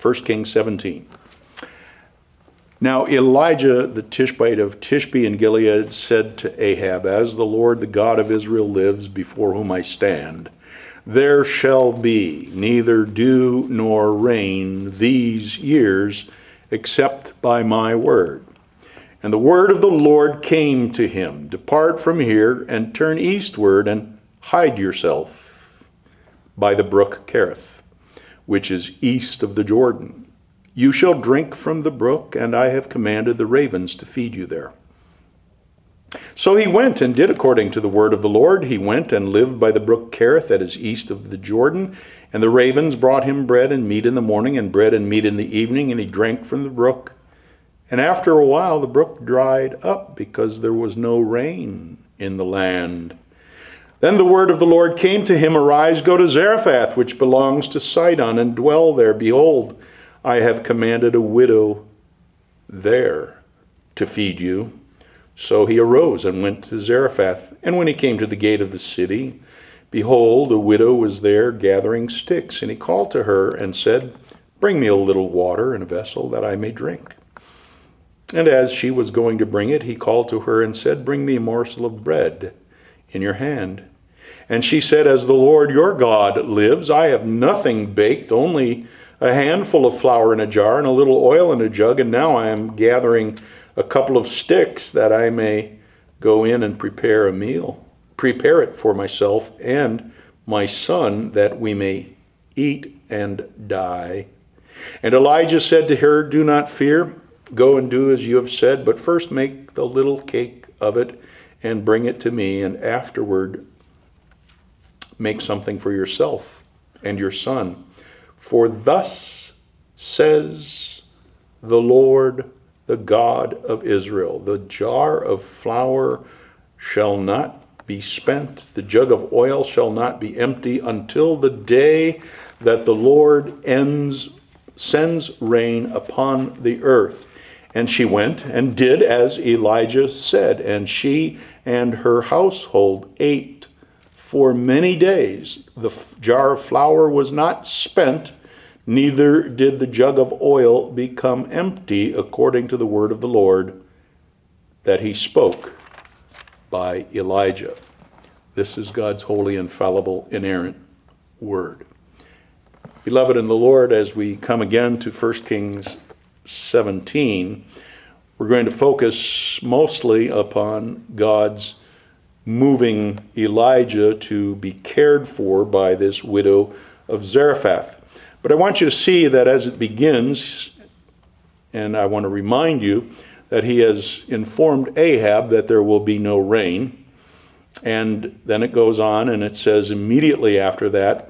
1 Kings 17. Now Elijah the Tishbite of Tishbe in Gilead said to Ahab, "As the Lord, the God of Israel, lives, before whom I stand, there shall be neither dew nor rain these years, except by my word." And the word of the Lord came to him, "Depart from here and turn eastward and hide yourself by the brook Kerith, which is east of the Jordan. You shall drink from the brook, and I have commanded the ravens to feed you there." So he went and did according to the word of the Lord. He went and lived by the brook Kerith that is east of the Jordan. And the ravens brought him bread and meat in the morning, and bread and meat in the evening, and he drank from the brook. And after a while the brook dried up, because there was no rain in the land. Then the word of the Lord came to him, "Arise, go to Zarephath, which belongs to Sidon, and dwell there. Behold, I have commanded a widow there to feed you." So he arose and went to Zarephath. And when he came to the gate of the city, behold, a widow was there gathering sticks. And he called to her and said, "Bring me a little water in a vessel, that I may drink." And as she was going to bring it, he called to her and said, "Bring me a morsel of bread in your hand." And she said, "As the Lord your God lives, I have nothing baked, only a handful of flour in a jar and a little oil in a jug, and now I am gathering a couple of sticks, that I may go in and prepare a meal. Prepare it for myself and my son, that we may eat and die." And Elijah said to her, "Do not fear. Go and do as you have said, but first make the little cake of it and bring it to me, and afterward make something for yourself and your son. For thus says the Lord, the God of Israel, the jar of flour shall not be spent, the jug of oil shall not be empty, until the day that the Lord sends rain upon the earth." And she went and did as Elijah said, and she and her household ate for many days. The jar of flour was not spent, neither did the jug of oil become empty, according to the word of the Lord that he spoke by Elijah. This is God's holy, infallible, inerrant word. Beloved in the Lord, as we come again to 1 Kings 17, we're going to focus mostly upon God's moving Elijah to be cared for by this widow of Zarephath. But I want you to see that as it begins, and I want to remind you that he has informed Ahab that there will be no rain. And then it goes on and it says immediately after that,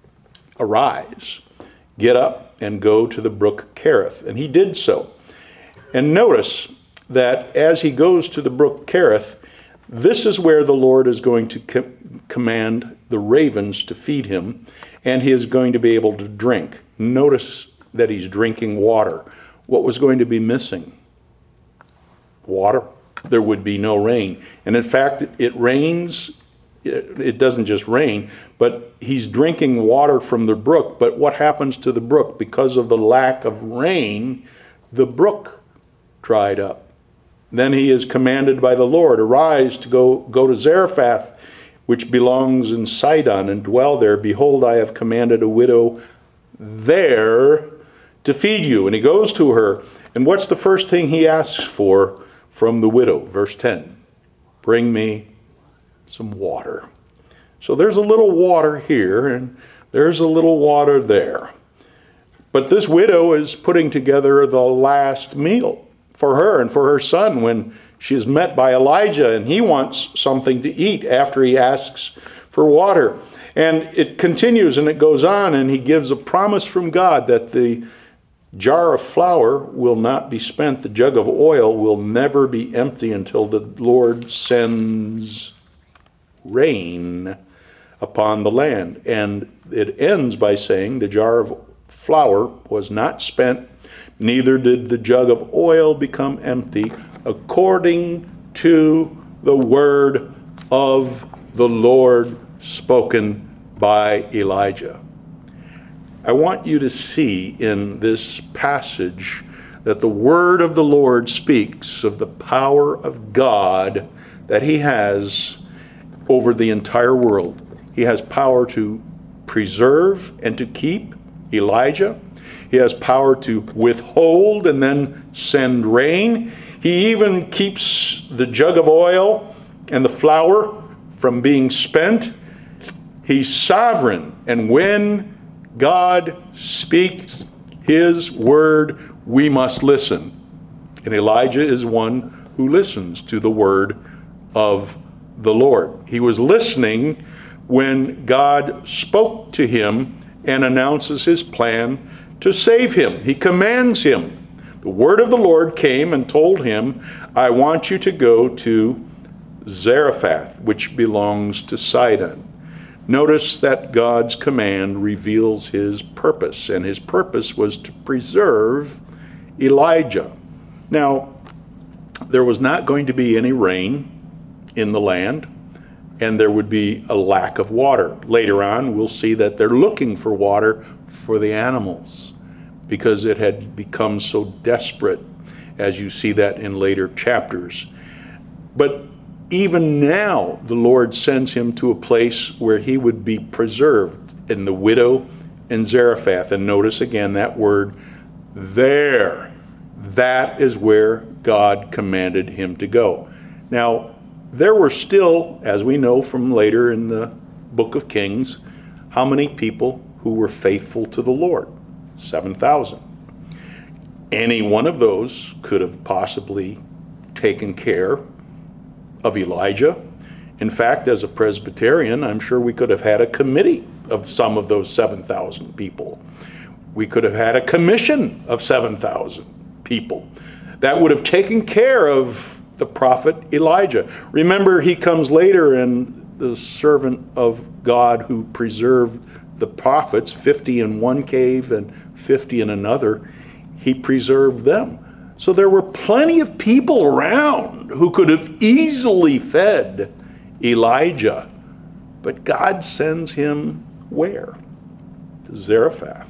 "Arise, get up and go to the brook Kerith." And he did so. And notice that as he goes to the brook Kerith, this is where the Lord is going to command the ravens to feed him, and he is going to be able to drink. Notice that he's drinking water. What was going to be missing? Water. There would be no rain. And in fact, it rains. It doesn't just rain, but he's drinking water from the brook. But what happens to the brook? Because of the lack of rain, the brook dried up. Then he is commanded by the Lord, "Arise to go to Zarephath, which belongs in Sidon, and dwell there. Behold, I have commanded a widow there to feed you." And he goes to her. And what's the first thing he asks for from the widow? Verse 10, "Bring me some water." So there's a little water here, and there's a little water there. But this widow is putting together the last meal for her and for her son when she is met by Elijah, and he wants something to eat after he asks for water. And it continues and it goes on, and he gives a promise from God that the jar of flour will not be spent, the jug of oil will never be empty until the Lord sends rain upon the land. And it ends by saying the jar of flour was not spent, neither did the jug of oil become empty, according to the word of the Lord spoken by Elijah. I want you to see in this passage that the word of the Lord speaks of the power of God that he has over the entire world. He has power to preserve and to keep Elijah. He has power to withhold and then send rain. He even keeps the jug of oil and the flour from being spent. He's sovereign, and when God speaks his word, we must listen. And Elijah is one who listens to the word of the Lord. He was listening when God spoke to him and announces his plan to save him. He commands him. The word of the Lord came and told him, I want you to go to Zarephath, which belongs to Sidon. Notice that God's command reveals his purpose, and his purpose was to preserve Elijah. Now, there was not going to be any rain in the land, and there would be a lack of water. Later on, we'll see that they're looking for water for the animals because it had become so desperate, as you see that in later chapters. But even now, the Lord sends him to a place where he would be preserved, in the widow in Zarephath. And notice again that word, there. That is where God commanded him to go. Now, there were still, as we know from later in the book of Kings, how many people who were faithful to the Lord? 7,000. Any one of those could have possibly taken care of Elijah. In fact, as a Presbyterian, I'm sure we could have had a committee of some of those 7,000 people. We could have had a commission of 7,000 people that would have taken care of the prophet Elijah. Remember, he comes later, and the servant of God who preserved the prophets, 50 in one cave and 50 in another, he preserved them. So there were plenty of people around who could have easily fed Elijah. But God sends him where? To Zarephath,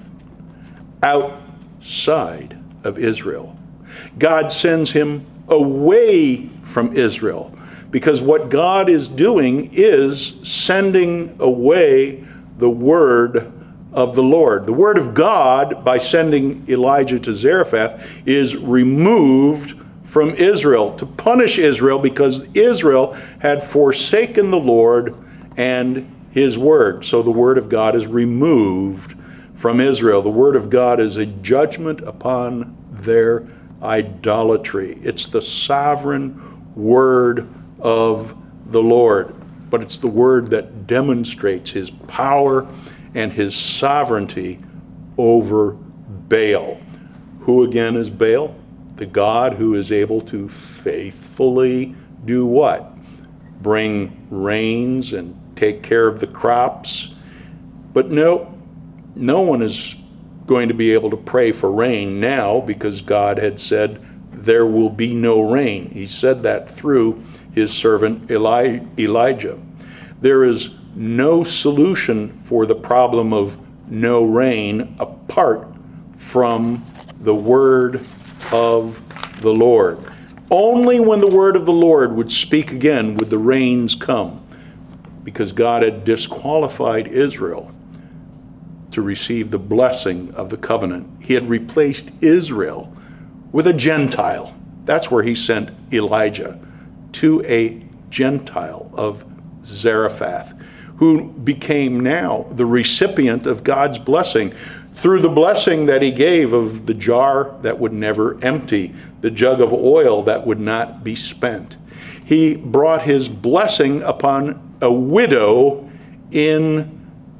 outside of Israel. God sends him away from Israel, because what God is doing is sending away the word of the Lord. The word of God, by sending Elijah to Zarephath, is removed from Israel to punish Israel, because Israel had forsaken the Lord and his word. So the word of God is removed from Israel. The word of God is a judgment upon their idolatry. It's the sovereign word of the Lord, but it's the word that demonstrates his power and his sovereignty over Baal. Who again is Baal? The god who is able to faithfully do what? Bring rains and take care of the crops. But no one is going to be able to pray for rain now, because God had said there will be no rain. He said that through his servant Elijah. There is no solution for the problem of no rain apart from the word of the Lord. Only when the word of the Lord would speak again would the rains come, because God had disqualified Israel to receive the blessing of the covenant. He had replaced Israel with a Gentile. That's where he sent Elijah, to a Gentile of Zarephath, who became now the recipient of God's blessing through the blessing that he gave of the jar that would never empty, the jug of oil that would not be spent. He brought his blessing upon a widow in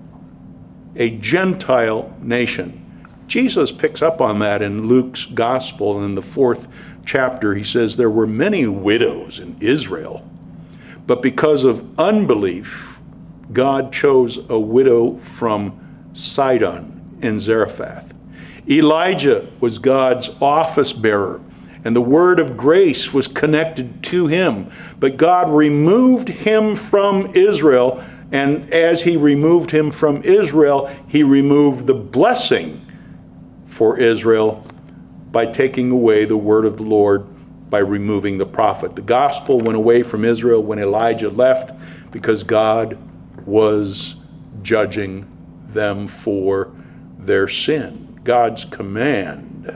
a Gentile nation. Jesus picks up on that in Luke's gospel in the 4th chapter. He says there were many widows in Israel, but because of unbelief, God chose a widow from Sidon in Zarephath. Elijah was God's office bearer, and the word of grace was connected to him. But God removed him from Israel And as he removed him from Israel, he removed the blessing for Israel by taking away the word of the Lord, by removing the prophet. The gospel went away from Israel when Elijah left because God was judging them for their sin. God's command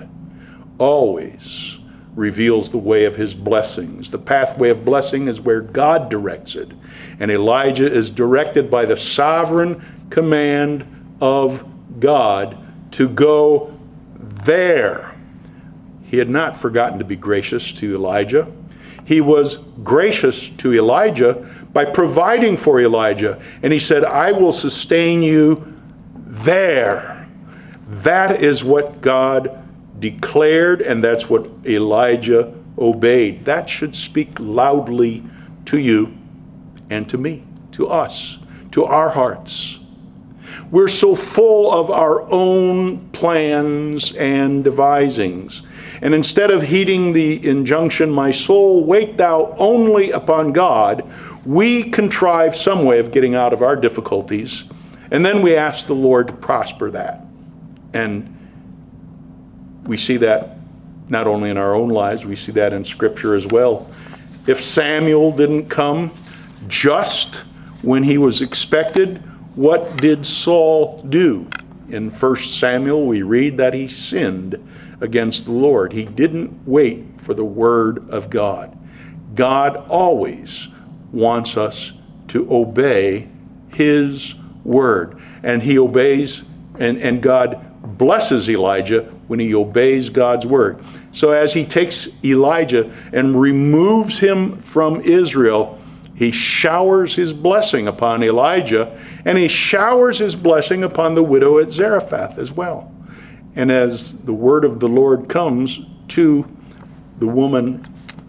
always reveals the way of his blessings. The pathway of blessing is where God directs it. And Elijah is directed by the sovereign command of God to go there. He had not forgotten to be gracious to Elijah. He was gracious to Elijah by providing for Elijah. And he said, I will sustain you there. That is what God declared, and that's what Elijah obeyed. That should speak loudly to you and to me, to us, to our hearts. We're so full of our own plans and devisings. And instead of heeding the injunction, my soul, wait thou only upon God, we contrive some way of getting out of our difficulties. And then we ask the Lord to prosper that. And we see that not only in our own lives, we see that in Scripture as well. If Samuel didn't come just when he was expected, what did Saul do? In 1 Samuel, we read that he sinned against the Lord. He didn't wait for the word of God. God always wants us to obey his word. And he obeys, and God blesses Elijah when he obeys God's word. So as he takes Elijah and removes him from Israel, he showers his blessing upon Elijah, and he showers his blessing upon the widow at Zarephath as well. And as the word of the Lord comes to the woman,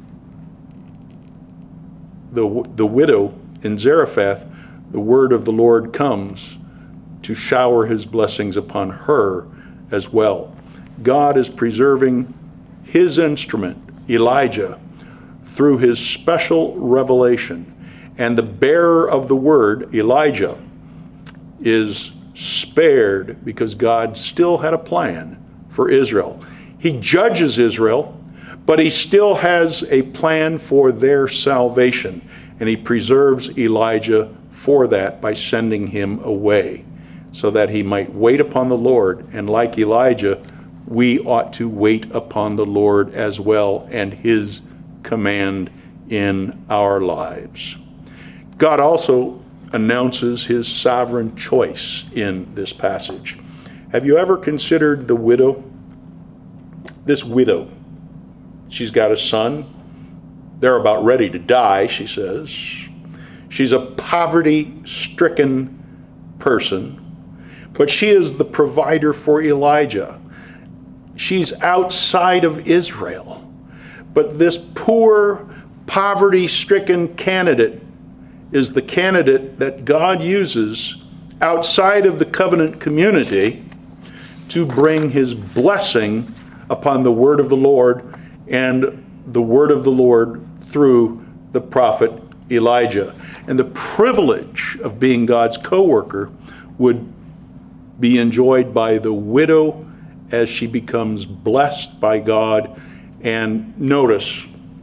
the widow in Zarephath, the word of the Lord comes to shower his blessings upon her as well. God is preserving his instrument, Elijah, through his special revelation. And the bearer of the word, Elijah, is spared because God still had a plan for Israel. He judges Israel, but he still has a plan for their salvation. And he preserves Elijah for that by sending him away so that he might wait upon the Lord. And like Elijah, we ought to wait upon the Lord as well and his command in our lives. God also announces his sovereign choice in this passage. Have you ever considered the widow? This widow, she's got a son. They're about ready to die, she says. She's a poverty-stricken person, but she is the provider for Elijah. She's outside of Israel, but this poor, poverty-stricken candidate is the candidate that God uses outside of the covenant community to bring his blessing upon the word of the Lord and the word of the Lord through the prophet Elijah. And the privilege of being God's co-worker would be enjoyed by the widow as she becomes blessed by God. And notice,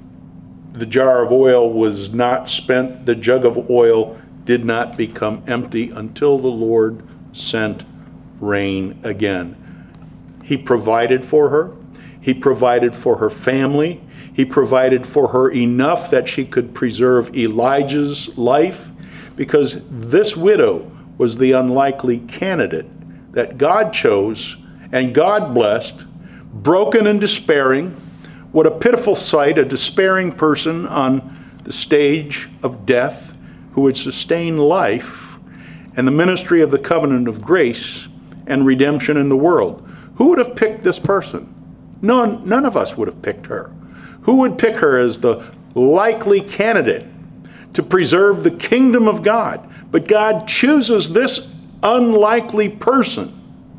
the jar of oil was not spent, the jug of oil did not become empty until the Lord sent rain again. He provided for her. He provided for her family. He provided for her enough that she could preserve Elijah's life, because this widow was the unlikely candidate that God chose and God blessed, broken and despairing. What a pitiful sight, a despairing person on the stage of death who would sustain life and the ministry of the covenant of grace and redemption in the world. Who would have picked this person? None of us would have picked her. Who would pick her as the likely candidate to preserve the kingdom of God? But God chooses this unlikely person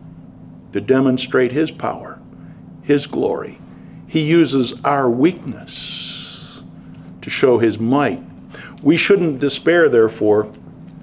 to demonstrate his power, his glory. He uses our weakness to show his might. We shouldn't despair, therefore,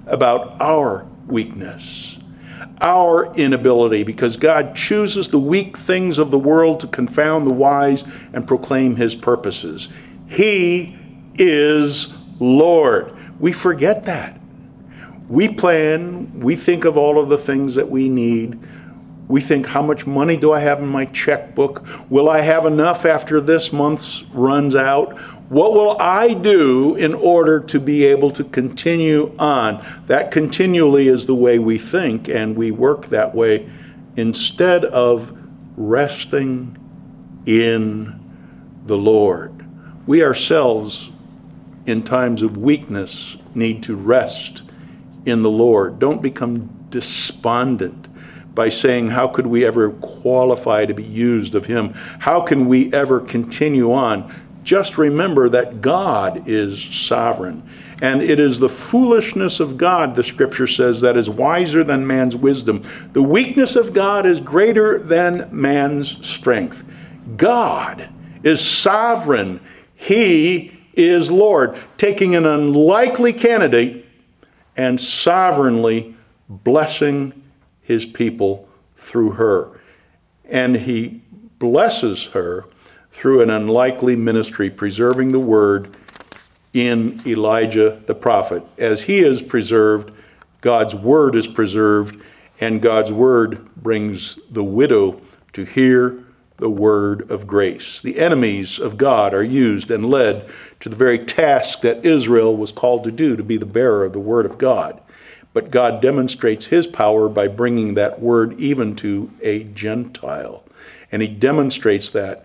about our weakness, our inability, because God chooses the weak things of the world to confound the wise and proclaim his purposes. He is Lord. We forget that. We plan, we think of all of the things that we need. We think, how much money do I have in my checkbook? Will I have enough after this month's runs out? What will I do in order to be able to continue on? That continually is the way we think, and we work that way instead of resting in the Lord. We ourselves, in times of weakness, need to rest in the Lord. Don't become despondent by saying, how could we ever qualify to be used of him? How can we ever continue on? Just remember that God is sovereign. And it is the foolishness of God, the scripture says, that is wiser than man's wisdom. The weakness of God is greater than man's strength. God is sovereign. He is Lord, taking an unlikely candidate and sovereignly blessing his people through her. And he blesses her through an unlikely ministry, preserving the word in Elijah the prophet. As he is preserved, God's word is preserved, and God's word brings the widow to hear the word of grace. The enemies of God are used and led to the very task that Israel was called to do, to be the bearer of the word of God. But God demonstrates his power by bringing that word even to a Gentile. And he demonstrates that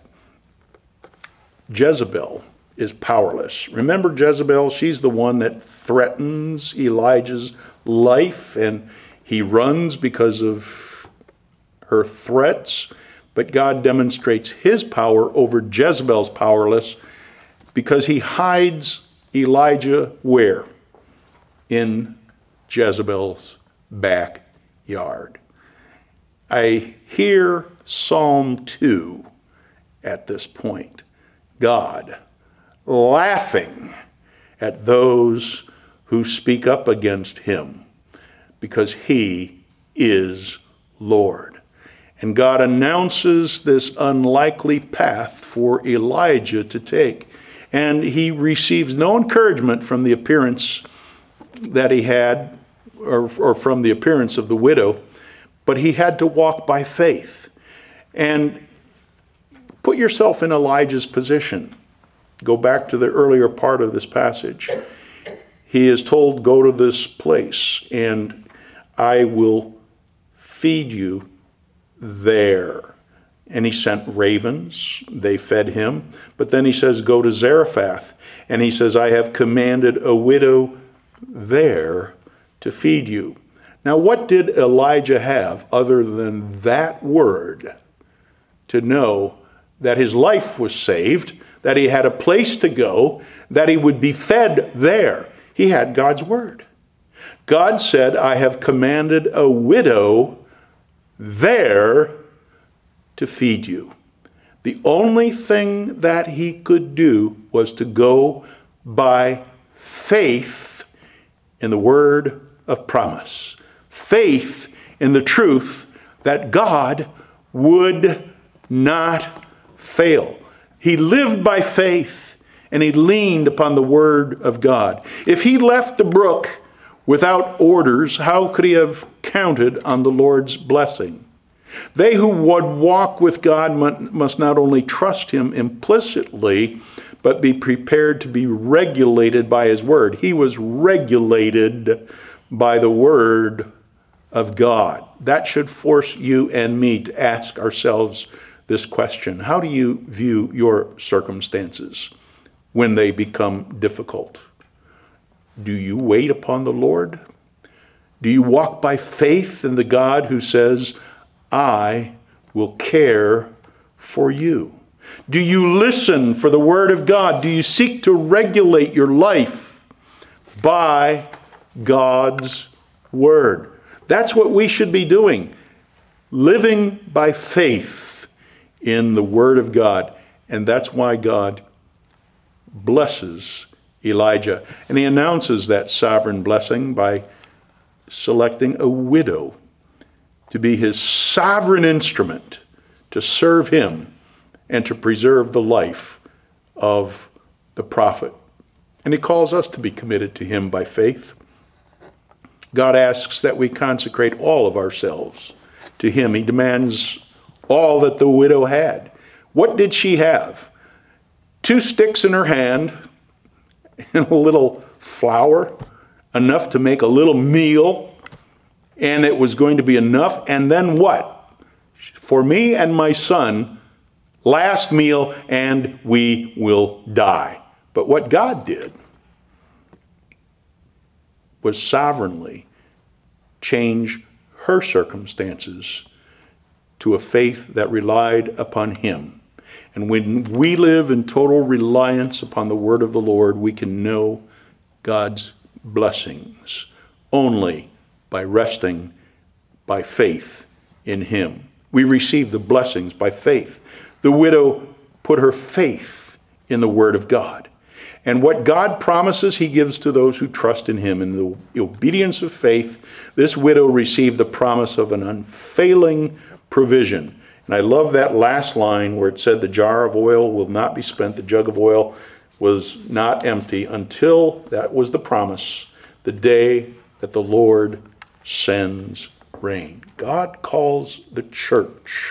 Jezebel is powerless. Remember Jezebel? She's the one that threatens Elijah's life, and he runs because of her threats. But God demonstrates his power over Jezebel's powerless because he hides Elijah where? In Jezebel's backyard. I hear Psalm 2 at this point. God laughing at those who speak up against him because he is Lord. And God announces this unlikely path for Elijah to take. And he receives no encouragement from the appearance that he had, or from the appearance of the widow, but he had to walk by faith. And put yourself in Elijah's position. Go back to the earlier part of this passage. He is told, go to this place and I will feed you there. And he sent ravens. They fed him. But then he says, go to Zarephath. And he says, I have commanded a widow there to feed you. Now, what did Elijah have other than that word to know that his life was saved, that he had a place to go, that he would be fed there? He had God's word. God said, I have commanded a widow there to feed you. The only thing that he could do was to go by faith in the word of promise. Faith in the truth that God would not fail. He lived by faith and he leaned upon the word of God. If he left the brook without orders, how could he have counted on the Lord's blessing? They who would walk with God must not only trust him implicitly, but be prepared to be regulated by his word. He was regulated by the word of God. That should force you and me to ask ourselves this question. How do you view your circumstances when they become difficult? Do you wait upon the Lord? Do you walk by faith in the God who says, I will care for you? Do you listen for the word of God? Do you seek to regulate your life by God's word? That's what we should be doing. Living by faith in the word of God. And that's why God blesses Elijah. And he announces that sovereign blessing by selecting a widow to be his sovereign instrument to serve him and to preserve the life of the prophet. And he calls us to be committed to him by faith. God asks that we consecrate all of ourselves to him. He demands all that the widow had. What did she have? 2 sticks in her hand and a little flour, enough to make a little meal, and it was going to be enough. And then what? For me and my son, last meal, and we will die. But what God did was sovereignly change her circumstances to a faith that relied upon him. And when we live in total reliance upon the word of the Lord, we can know God's blessings only by resting by faith in him. We receive the blessings by faith. The widow put her faith in the word of God. And what God promises, he gives to those who trust in him. In the obedience of faith, this widow received the promise of an unfailing provision. And I love that last line where it said the jar of oil will not be spent, the jug of oil was not empty until, that was the promise, the day that the Lord sends rain. God calls the church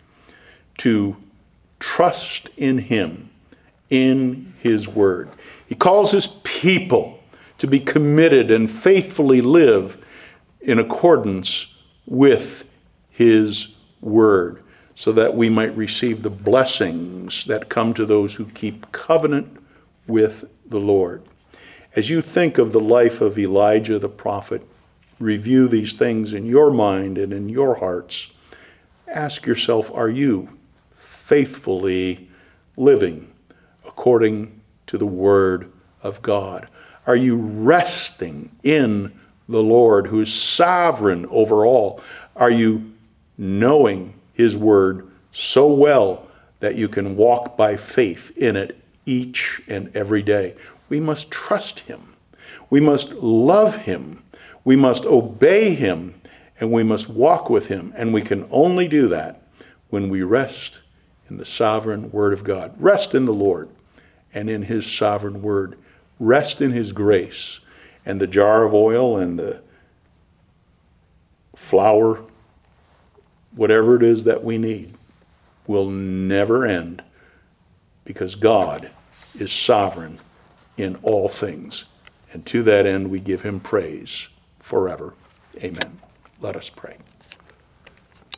to trust in him, in his word. He calls his people to be committed and faithfully live in accordance with his word, so that we might receive the blessings that come to those who keep covenant with the Lord. As you think of the life of Elijah the prophet, review these things in your mind and in your hearts. Ask yourself, are you faithfully living according to the word of God? Are you resting in the Lord who is sovereign over all? Are you knowing his word so well that you can walk by faith in it each and every day? We must trust him. We must love him. We must obey him, and we must walk with him. And we can only do that when we rest in the sovereign word of God. Rest in the Lord and in his sovereign word. Rest in his grace. And the jar of oil and the flour, whatever it is that we need, will never end, because God is sovereign in all things. And to that end, we give him praise forever. Amen. Let us pray.